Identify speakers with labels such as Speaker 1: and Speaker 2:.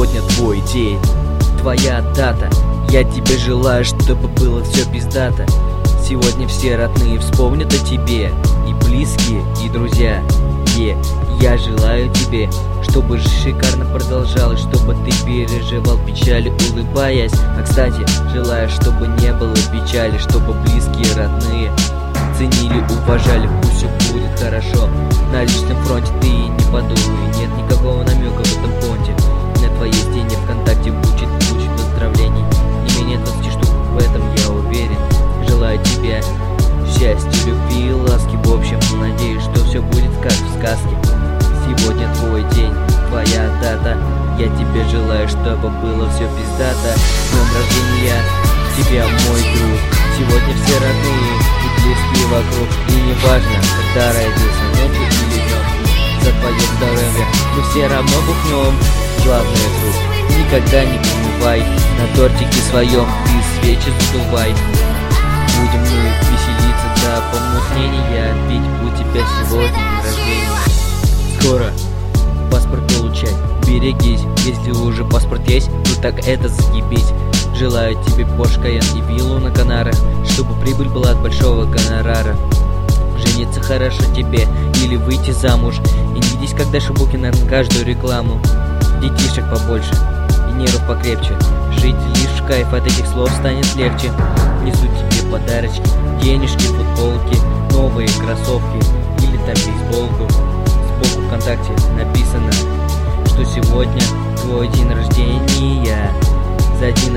Speaker 1: Сегодня твой день, твоя дата. Я тебе желаю, чтобы было все пиздато. Сегодня все родные вспомнят о тебе, и близкие, и друзья. Я желаю тебе, чтобы шикарно продолжалось, чтобы ты переживал печали, улыбаясь. А кстати, желаю, чтобы не было печали, чтобы близкие, родные ценили, уважали. Пусть все будет хорошо. На личном фронте ты не подумай, нет никакого намека в этом понте. На твоей стене ВКонтакте будет поздравлений не менее 20 штук, в этом я уверен. Желаю тебе счастья, любви и ласки. В общем, надеюсь, что все будет как в сказке. Сегодня твой день, твоя дата. Я тебе желаю, чтобы было все пиздато. С днем рождения тебя, мой друг. Сегодня все родные и близкие вокруг. И не важно, когда родился, ночью или днем. За твое здоровье мы все равно бухнем. Главное, друг, никогда не унывай. На тортике своем ты свечи задувай. Будем мы веселиться до помутнения, ведь у тебя сегодня день рождения. Скоро паспорт получай, берегись. Если уже паспорт есть, ну так это заебись. Желаю тебе Porsche Cayenne и виллу на Канарах, чтобы прибыль была от большого гонорара. Жениться хорошо тебе или выйти замуж, и не ведись, когда шубуки на каждую рекламу. Детишек побольше и нервов покрепче. Жить лишь в кайф, от этих слов станет легче. Несу тебе подарочки, денежки, футболки, новые кроссовки или там бейсболку. Сбоку ВКонтакте написано, что сегодня твой день рождения. За 1